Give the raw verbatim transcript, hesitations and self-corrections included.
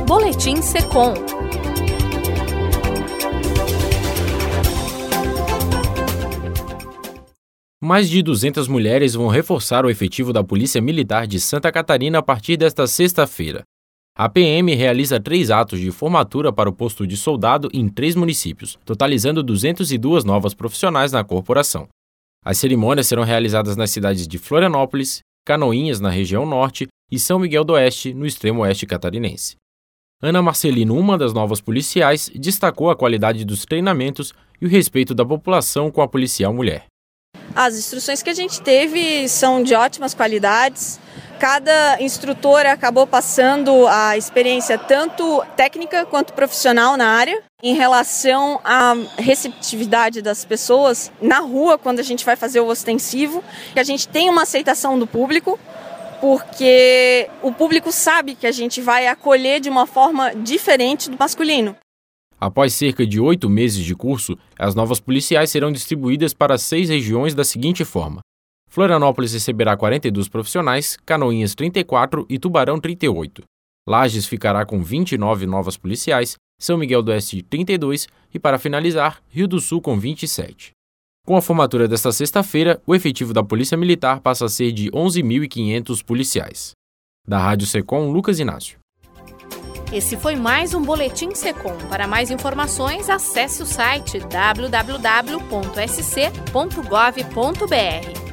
Boletim Secom. Mais de duzentas mulheres vão reforçar o efetivo da Polícia Militar de Santa Catarina a partir desta sexta-feira. A P M realiza três atos de formatura para o posto de soldado em três municípios, totalizando duzentas e duas novas profissionais na corporação. As cerimônias serão realizadas nas cidades de Florianópolis, Canoinhas, na região norte, e São Miguel do Oeste, no extremo oeste catarinense. Ana Marcelino, uma das novas policiais, destacou a qualidade dos treinamentos e o respeito da população com a policial mulher. As instruções que a gente teve são de ótimas qualidades. Cada instrutora acabou passando a experiência tanto técnica quanto profissional na área. Em relação à receptividade das pessoas na rua, quando a gente vai fazer o ostensivo, que a gente tem uma aceitação do público, porque o público sabe que a gente vai acolher de uma forma diferente do masculino. Após cerca de oito meses de curso, as novas policiais serão distribuídas para seis regiões da seguinte forma: Florianópolis receberá quarenta e dois profissionais, Canoinhas trinta e quatro e Tubarão trinta e oito. Lages ficará com vinte e nove novas policiais, São Miguel do Oeste trinta e dois e, para finalizar, Rio do Sul com vinte e sete. Com a formatura desta sexta-feira, o efetivo da Polícia Militar passa a ser de onze mil e quinhentos policiais. Da Rádio Secom, Lucas Inácio. Esse foi mais um Boletim Secom. Para mais informações, acesse o site w w w ponto s c ponto gov ponto b r.